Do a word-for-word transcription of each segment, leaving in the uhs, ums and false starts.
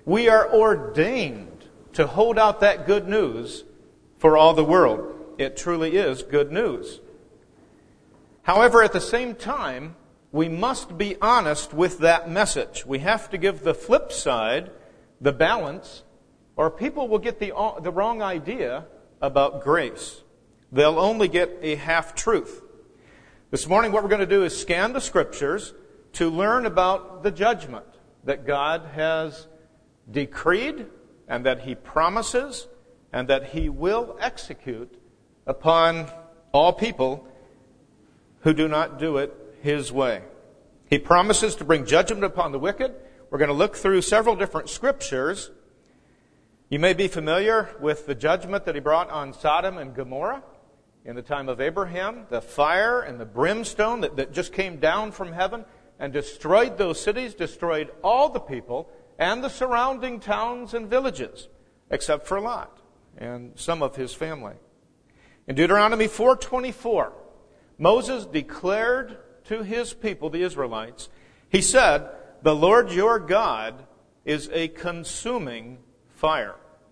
We are ordained to hold out that good news for all the world. It truly is good news. However, at the same time, we must be honest with that message. We have to give the flip side, the balance, or people will get the, the wrong idea about grace. They'll only get a half-truth. This morning what we're going to do is scan the Scriptures to learn about the judgment that God has decreed and that He promises and that He will execute upon all people who do not do it His way. He promises to bring judgment upon the wicked. We're going to look through several different Scriptures. You may be familiar with the judgment that He brought on Sodom and Gomorrah in the time of Abraham, the fire and the brimstone that, that just came down from heaven and destroyed those cities, destroyed all the people and the surrounding towns and villages, except for Lot and some of his family. In Deuteronomy four twenty-four, Moses declared to his people, the Israelites, he said, "The Lord your God is a consuming fire."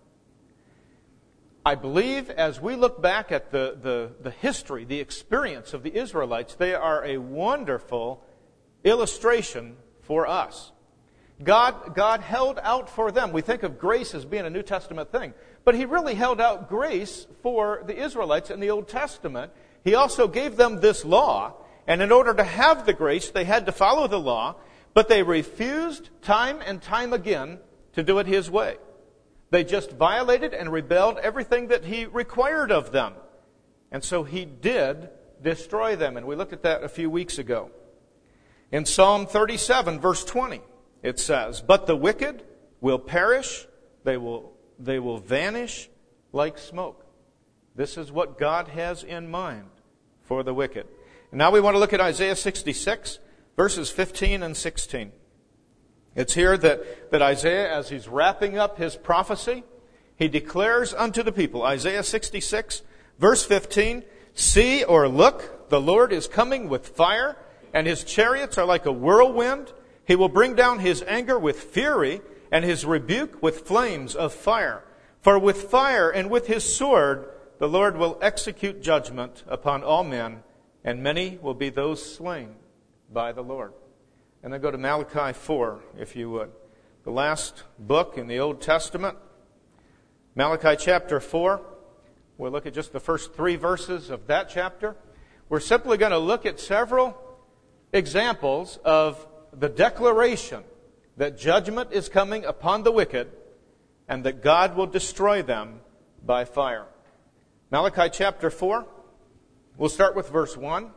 I believe as we look back at the, the, the history, the experience of the Israelites, they are a wonderful illustration for us. God, God held out for them. We think of grace as being a New Testament thing, but He really held out grace for the Israelites in the Old Testament. He also gave them this law, and in order to have the grace, they had to follow the law, but they refused time and time again to do it His way. They just violated and rebelled everything that He required of them. And so He did destroy them, and we looked at that a few weeks ago. In Psalm thirty-seven, verse twenty, it says, "But the wicked will perish, they will, they will vanish like smoke." This is what God has in mind for the wicked. And now we want to look at Isaiah sixty-six, verses fifteen and sixteen. It's here that, that Isaiah, as he's wrapping up his prophecy, he declares unto the people, Isaiah sixty-six, verse fifteen, "See or look, the Lord is coming with fire, and His chariots are like a whirlwind. He will bring down His anger with fury, and His rebuke with flames of fire. For with fire and with His sword the Lord will execute judgment upon all men, and many will be those slain by the Lord." And then go to Malachi four, if you would. The last book in the Old Testament. Malachi chapter four. We'll look at just the first three verses of that chapter. We're simply going to look at several examples of the declaration that judgment is coming upon the wicked and that God will destroy them by fire. Malachi chapter four. We'll start with verse one.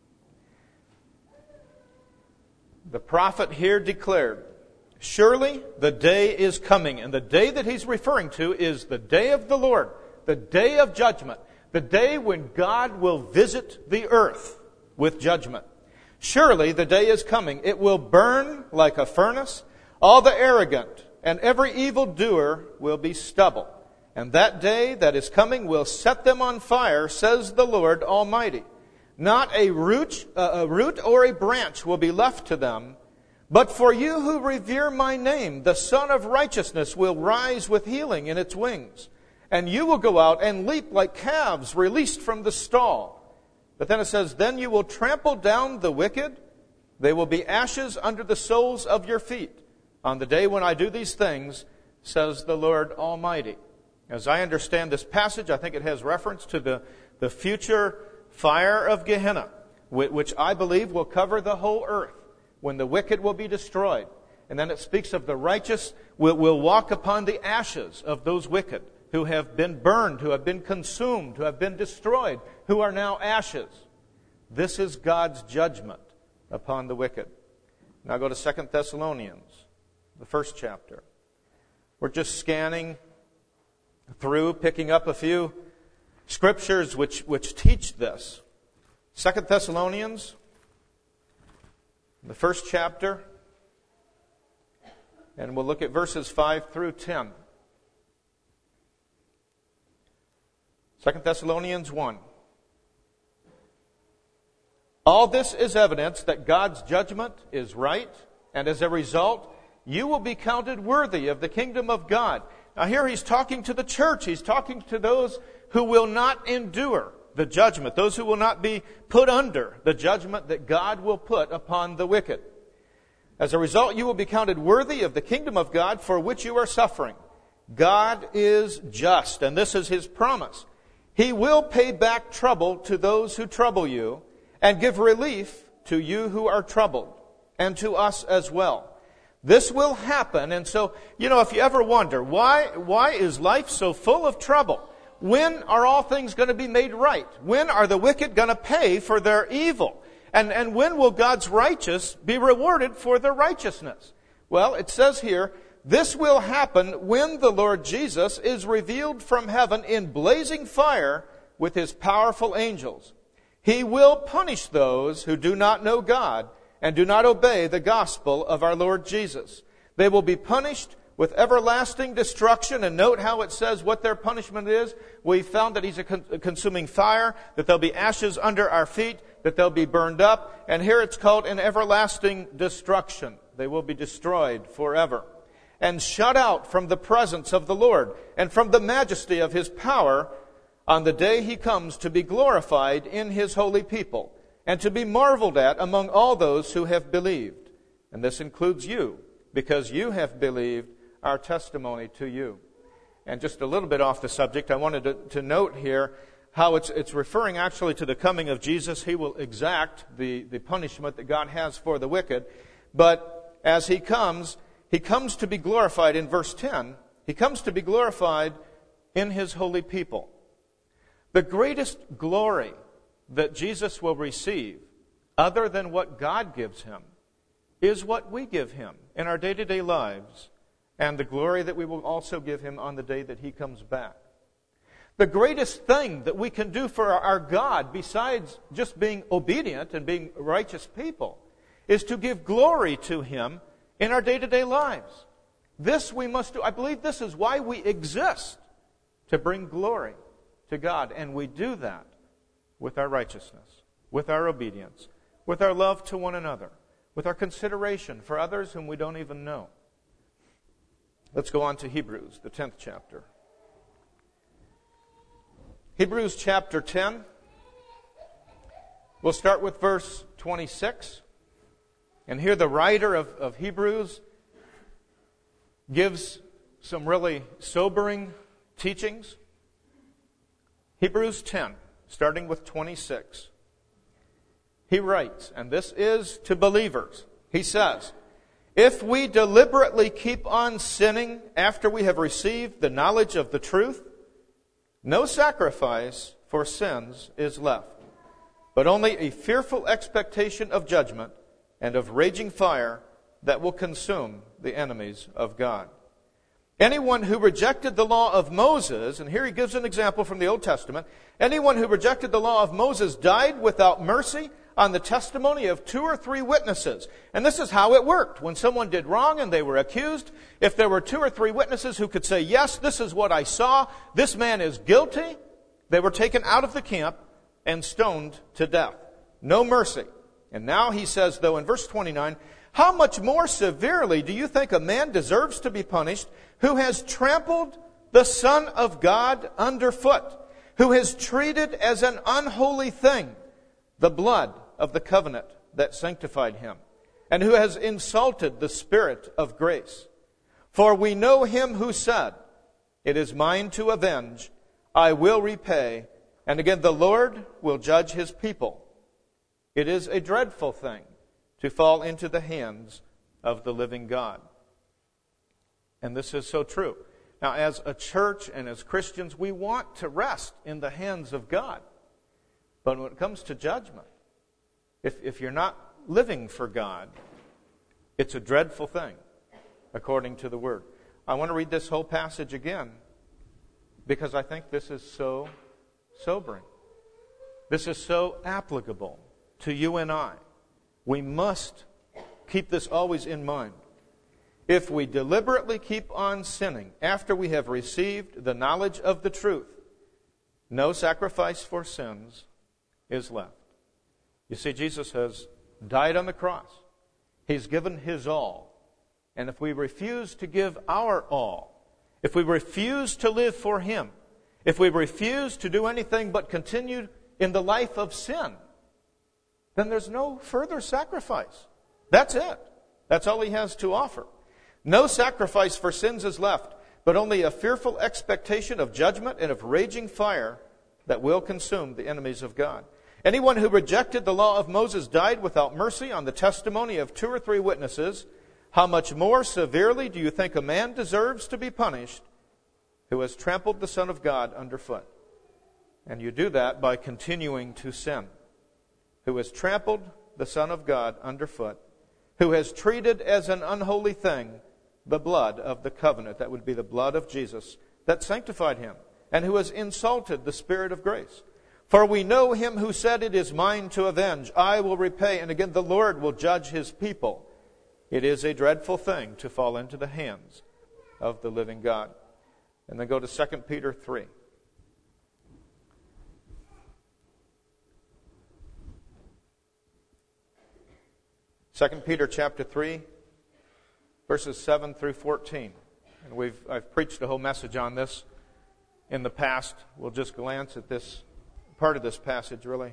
The prophet here declared, "Surely the day is coming," and the day that he's referring to is the day of the Lord, the day of judgment, the day when God will visit the earth with judgment. "Surely the day is coming, it will burn like a furnace. All the arrogant and every evildoer will be stubble. And that day that is coming will set them on fire, says the Lord Almighty. Not a root, uh, a root or a branch will be left to them. But for you who revere my name, the Son of Righteousness will rise with healing in its wings. And you will go out and leap like calves released from the stall." But then it says, "Then you will trample down the wicked. They will be ashes under the soles of your feet. On the day when I do these things, says the Lord Almighty." As I understand this passage, I think it has reference to the, the future fire of Gehenna, which I believe will cover the whole earth, when the wicked will be destroyed. And then it speaks of the righteous will, will walk upon the ashes of those wicked who have been burned, who have been consumed, who have been destroyed, who are now ashes. This is God's judgment upon the wicked. Now go to Second Thessalonians, the first chapter. We're just scanning through, picking up a few scriptures which, which teach this. Second Thessalonians, the first chapter, and we'll look at verses five through ten. Second Thessalonians one. "All this is evidence that God's judgment is right, and as a result, you will be counted worthy of the kingdom of God. Now here he's talking to the church. He's talking to those who will not endure the judgment, those who will not be put under the judgment that God will put upon the wicked. As a result, you will be counted worthy of the kingdom of God for which you are suffering. God is just, and this is His promise. He will pay back trouble to those who trouble you and give relief to you who are troubled, and to us as well. This will happen, and so, you know, if you ever wonder, why, why is life so full of trouble? When are all things going to be made right? When are the wicked going to pay for their evil? And, and when will God's righteous be rewarded for their righteousness? Well, it says here, this will happen when the Lord Jesus is revealed from heaven in blazing fire with His powerful angels. He will punish those who do not know God and do not obey the gospel of our Lord Jesus. They will be punished with everlasting destruction. And note how it says what their punishment is. We found that He's a consuming fire, that there'll be ashes under our feet, that they'll be burned up. And here it's called an everlasting destruction. They will be destroyed forever and shut out from the presence of the Lord and from the majesty of His power on the day He comes to be glorified in His holy people and to be marveled at among all those who have believed. And this includes you, because you have believed our testimony to you. And just a little bit off the subject, I wanted to, to note here how it's, it's referring actually to the coming of Jesus. He will exact the, the punishment that God has for the wicked. But as He comes, He comes to be glorified in verse ten. He comes to be glorified in His holy people. The greatest glory that Jesus will receive, other than what God gives Him, is what we give Him in our day-to-day lives, and the glory that we will also give Him on the day that He comes back. The greatest thing that we can do for our God, besides just being obedient and being righteous people, is to give glory to Him in our day-to-day lives. This we must do. I believe this is why we exist, to bring glory to God. And we do that with our righteousness, with our obedience, with our love to one another, with our consideration for others whom we don't even know. Let's go on to Hebrews, the tenth chapter. Hebrews chapter ten. We'll start with verse twenty-six. And here the writer of, of Hebrews gives some really sobering teachings. Hebrews ten, starting with twenty-six. He writes, and this is to believers. He says, if we deliberately keep on sinning after we have received the knowledge of the truth, no sacrifice for sins is left, but only a fearful expectation of judgment and of raging fire that will consume the enemies of God. Anyone who rejected the law of Moses, and here he gives an example from the Old Testament, anyone who rejected the law of Moses died without mercy on the testimony of two or three witnesses. And this is how it worked. When someone did wrong and they were accused, if there were two or three witnesses who could say, yes, this is what I saw, this man is guilty, they were taken out of the camp and stoned to death. No mercy. And now he says, though, in verse twenty-nine, how much more severely do you think a man deserves to be punished who has trampled the Son of God underfoot, who has treated as an unholy thing the blood of the covenant that sanctified him, and who has insulted the Spirit of grace? For we know him who said, it is mine to avenge, I will repay, and again the Lord will judge His people. It is a dreadful thing to fall into the hands of the living God. And this is so true. Now, as a church and as Christians, we want to rest in the hands of God. But when it comes to judgment, if, if you're not living for God, it's a dreadful thing, according to the Word. I want to read this whole passage again, because I think this is so sobering. This is so applicable to you and I. We must keep this always in mind. If we deliberately keep on sinning after we have received the knowledge of the truth, no sacrifice for sins is left. You see, Jesus has died on the cross. He's given His all. and if we refuse to give our all, if we refuse to live for Him, if we refuse to do anything but continue in the life of sin, then there's no further sacrifice. That's it. That's all He has to offer. No sacrifice for sins is left, but only a fearful expectation of judgment and of raging fire that will consume the enemies of God. Anyone who rejected the law of Moses died without mercy on the testimony of two or three witnesses. How much more severely do you think a man deserves to be punished who has trampled the Son of God underfoot? And you do that by continuing to sin. Who has trampled the Son of God underfoot, who has treated as an unholy thing the blood of the covenant, that would be the blood of Jesus, that sanctified Him, and who has insulted the Spirit of grace. For we know Him who said, it is mine to avenge, I will repay, and again the Lord will judge His people. It is a dreadful thing to fall into the hands of the living God. And then go to Second Peter three. Second Peter chapter three, verses seven through fourteen. And we've I've preached a whole message on this in the past. We'll just glance at this part of this passage, really.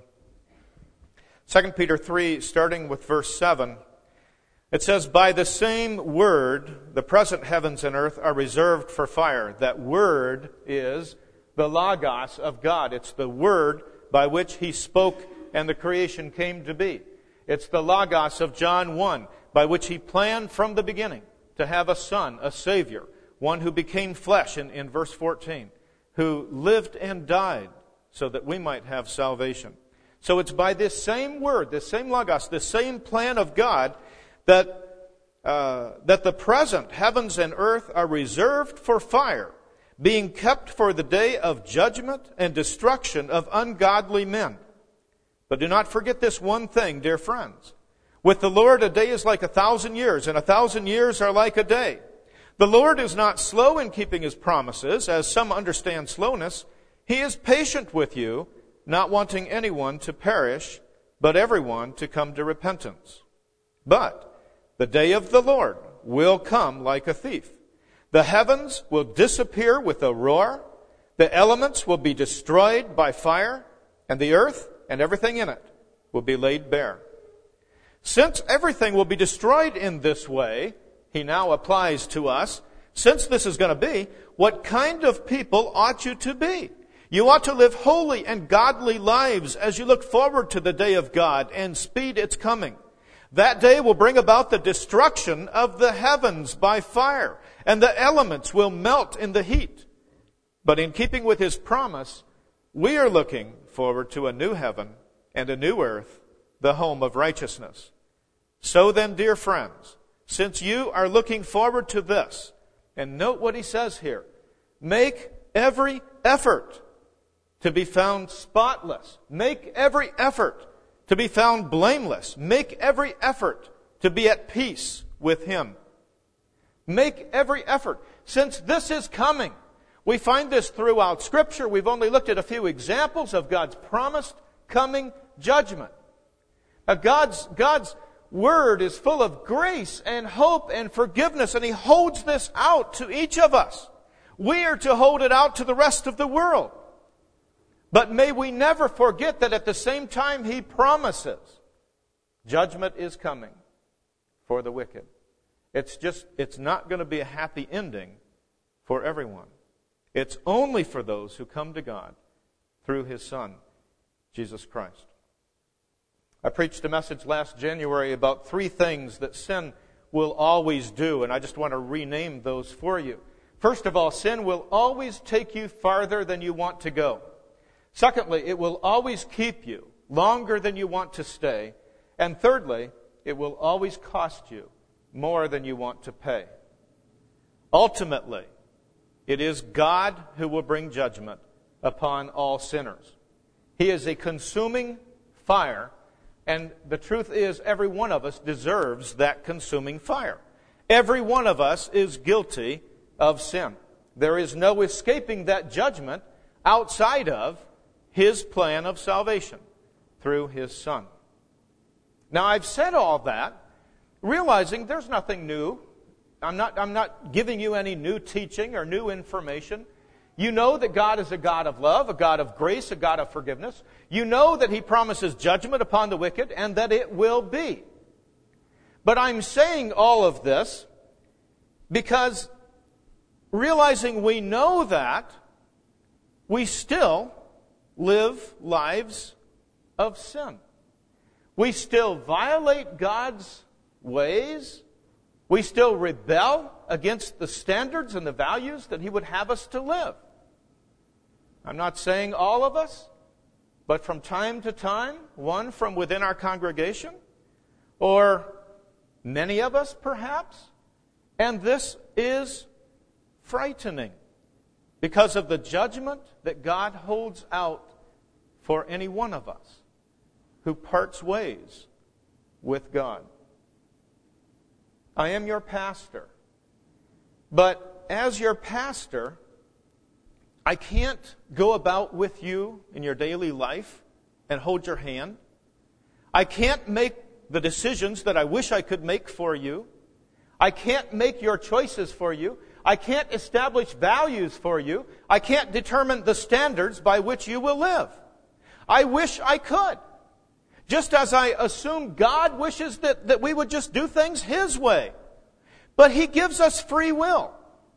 Second Peter three, starting with verse seven, it says, by the same word, the present heavens and earth are reserved for fire. That word is the Logos of God. It's the word by which He spoke and the creation came to be. It's the Logos of John one, by which He planned from the beginning to have a Son, a Savior, one who became flesh in, in verse fourteen, who lived and died so that we might have salvation. So it's by this same word, this same Logos, this same plan of God, that, uh, that the present heavens and earth are reserved for fire, being kept for the day of judgment and destruction of ungodly men. But do not forget this one thing, dear friends. With the Lord, a day is like a thousand years, and a thousand years are like a day. The Lord is not slow in keeping His promises, as some understand slowness. He is patient with you, not wanting anyone to perish, but everyone to come to repentance. But the day of the Lord will come like a thief. The heavens will disappear with a roar. The elements will be destroyed by fire, and the earth and everything in it will be laid bare. Since everything will be destroyed in this way, he now applies to us, since this is going to be, what kind of people ought you to be? You ought to live holy and godly lives as you look forward to the day of God and speed its coming. That day will bring about the destruction of the heavens by fire, and the elements will melt in the heat. But in keeping with His promise, we are looking forward to a new heaven and a new earth, the home of righteousness. So then, dear friends, since you are looking forward to this, and note what he says here, make every effort to be found spotless. Make every effort to be found blameless. Make every effort to be at peace with Him. Make every effort. Since this is coming, we find this throughout Scripture. We've only looked at a few examples of God's promised coming judgment. Now, God's, God's Word is full of grace and hope and forgiveness, and He holds this out to each of us. We are to hold it out to the rest of the world. But may we never forget that at the same time He promises judgment is coming for the wicked. It's just, it's not going to be a happy ending for everyone. It's only for those who come to God through His Son, Jesus Christ. I preached a message last January about three things that sin will always do, and I just want to rename those for you. First of all, sin will always take you farther than you want to go. Secondly, it will always keep you longer than you want to stay. And thirdly, it will always cost you more than you want to pay. Ultimately, it is God who will bring judgment upon all sinners. He is a consuming fire, and the truth is every one of us deserves that consuming fire. Every one of us is guilty of sin. There is no escaping that judgment outside of His plan of salvation through His Son. Now, I've said all that, realizing there's nothing new I'm not, I'm not giving you any new teaching or new information. You know that God is a God of love, a God of grace, a God of forgiveness. You know that He promises judgment upon the wicked and that it will be. But I'm saying all of this because realizing we know that, we still live lives of sin. We still violate God's ways. We still rebel against the standards and the values that He would have us to live. I'm not saying all of us, but from time to time, one from within our congregation, or many of us perhaps, and this is frightening because of the judgment that God holds out for any one of us who parts ways with God. I am your pastor, but as your pastor, I can't go about with you in your daily life and hold your hand. I can't make the decisions that I wish I could make for you. I can't make your choices for you. I can't establish values for you. I can't determine the standards by which you will live. I wish I could. Just as I assume God wishes that, that we would just do things His way. But He gives us free will.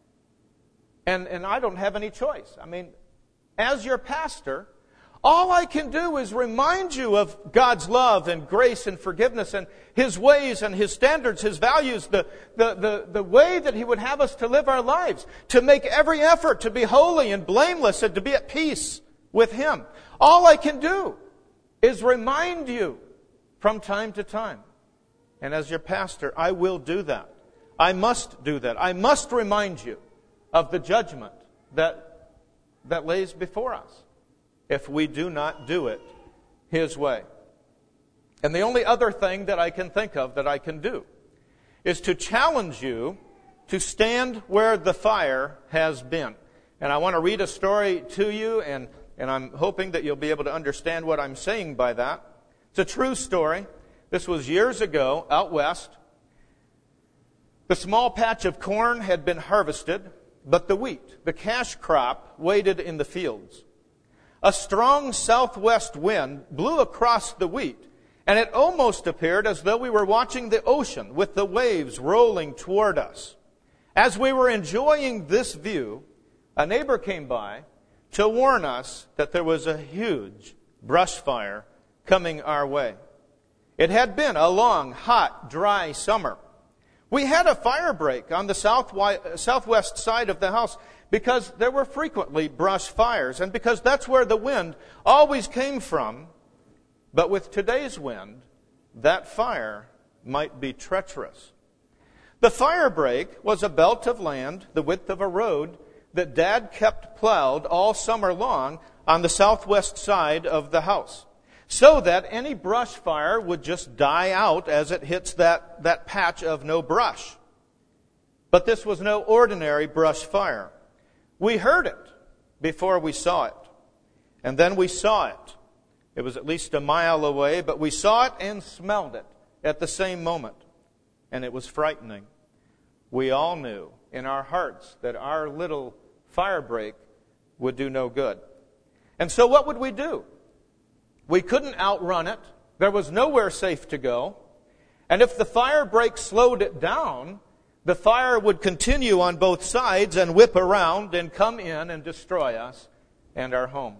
And, and I don't have any choice. I mean, as your pastor, all I can do is remind you of God's love and grace and forgiveness and His ways and His standards, His values, the, the, the, the way that He would have us to live our lives, to make every effort to be holy and blameless and to be at peace with Him. All I can do is remind you from time to time. And as your pastor, I will do that. I must do that. I must remind you of the judgment that, that lays before us if we do not do it His way. And the only other thing that I can think of that I can do is to challenge you to stand where the fire has been. And I want to read a story to you, and, and I'm hoping that you'll be able to understand what I'm saying by that. It's a true story. This was years ago out west. The small patch of corn had been harvested, but the wheat, the cash crop, waited in the fields. A strong southwest wind blew across the wheat, and it almost appeared as though we were watching the ocean with the waves rolling toward us. As we were enjoying this view, a neighbor came by to warn us that there was a huge brush fire coming our way. It had been a long, hot, dry summer. We had a fire break on the south, southwest side of the house because there were frequently brush fires and because that's where the wind always came from. But with today's wind, that fire might be treacherous. The fire break was a belt of land the width of a road that Dad kept plowed all summer long on the southwest side of the house, so that any brush fire would just die out as it hits that, that patch of no brush. But this was no ordinary brush fire. We heard it before we saw it. And then we saw it. It was at least a mile away, but we saw it and smelled it at the same moment. And it was frightening. We all knew in our hearts that our little fire break would do no good. And so what would we do? We couldn't outrun it. There was nowhere safe to go. And if the fire break slowed it down, the fire would continue on both sides and whip around and come in and destroy us and our home.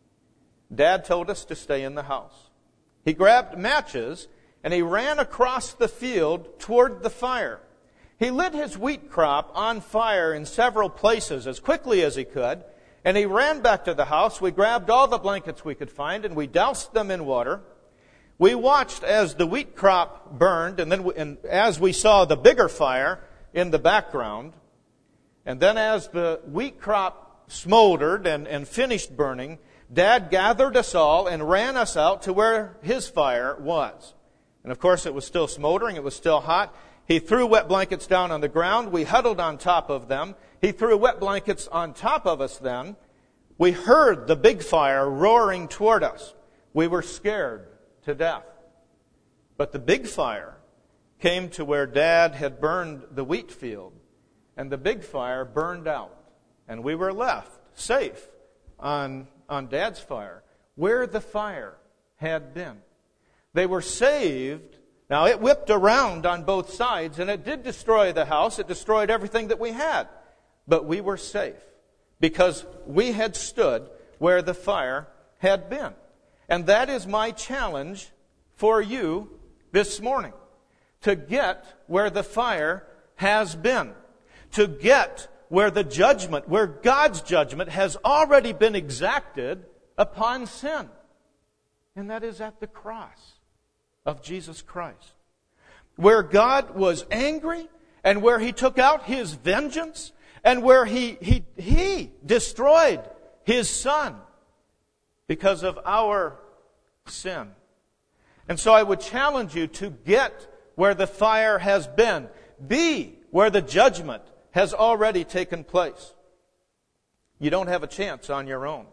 Dad told us to stay in the house. He grabbed matches and he ran across the field toward the fire. He lit his wheat crop on fire in several places as quickly as he could. And he ran back to the house. We grabbed all the blankets we could find and we doused them in water. We watched as the wheat crop burned, and then we, and as we saw the bigger fire in the background. And then as the wheat crop smoldered and, and finished burning, Dad gathered us all and ran us out to where his fire was. And of course it was still smoldering, it was still hot. He threw wet blankets down on the ground. We huddled on top of them. He threw wet blankets on top of us then. We heard the big fire roaring toward us. We were scared to death. But the big fire came to where Dad had burned the wheat field, and the big fire burned out, and we were left safe on, on Dad's fire, where the fire had been. They were saved. Now, it whipped around on both sides, and it did destroy the house. It destroyed everything that we had. But we were safe because we had stood where the fire had been. And that is my challenge for you this morning, to get where the fire has been, to get where the judgment, where God's judgment has already been exacted upon sin. And that is at the cross of Jesus Christ, where God was angry and where He took out His vengeance and where He, he, he destroyed His Son because of our sin. And so I would challenge you to get where the fire has been. Be where the judgment has already taken place. You don't have a chance on your own.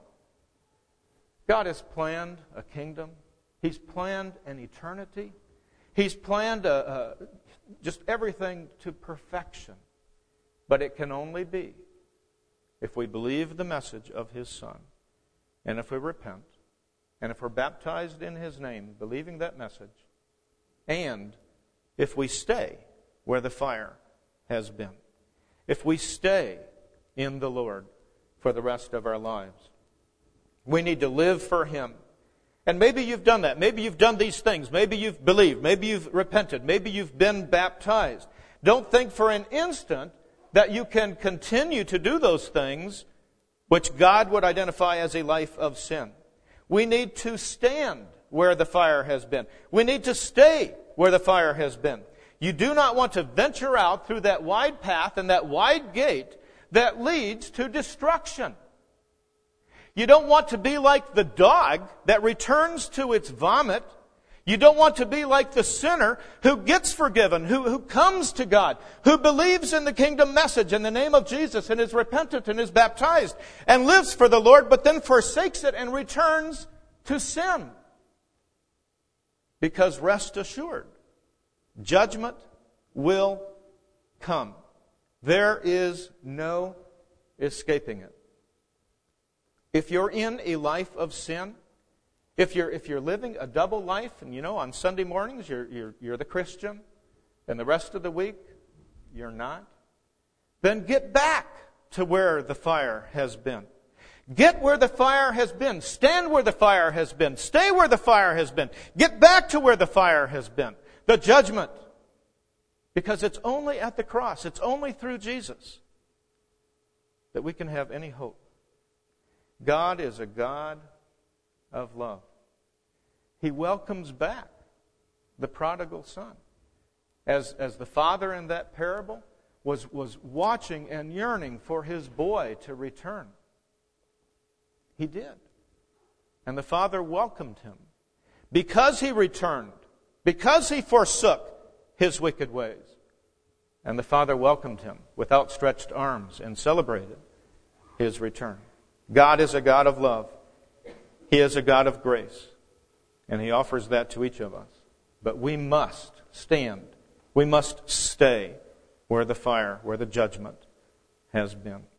God has planned a kingdom. He's planned an eternity. He's planned a, a, just everything to perfection. But it can only be if we believe the message of His Son, and if we repent, and if we're baptized in His name, believing that message, and if we stay where the fire has been. If we stay in the Lord for the rest of our lives. We need to live for Him. And maybe you've done that. Maybe you've done these things. Maybe you've believed. Maybe you've repented. Maybe you've been baptized. Don't think for an instant that you can continue to do those things which God would identify as a life of sin. We need to stand where the fire has been. We need to stay where the fire has been. You do not want to venture out through that wide path and that wide gate that leads to destruction. You don't want to be like the dog that returns to its vomit. You don't want to be like the sinner who gets forgiven, who, who comes to God, who believes in the kingdom message in the name of Jesus and is repentant and is baptized and lives for the Lord, but then forsakes it and returns to sin. Because rest assured, judgment will come. There is no escaping it. If you're in a life of sin, if you're if you're living a double life, and you know on Sunday mornings you're you're you're the Christian, and the rest of the week you're not, then get back to where the fire has been. Get where the fire has been. Stand where the fire has been. Stay where the fire has been. Get back to where the fire has been. The judgment. Because it's only at the cross, it's only through Jesus that we can have any hope. God is a God of love. He welcomes back the prodigal son. As, as the father in that parable was, was watching and yearning for his boy to return. He did. And the father welcomed him. Because he returned. Because he forsook his wicked ways. And the father welcomed him with outstretched arms and celebrated his return. God is a God of love. He is a God of grace. And He offers that to each of us. But we must stand. We must stay where the fire, where the judgment has been.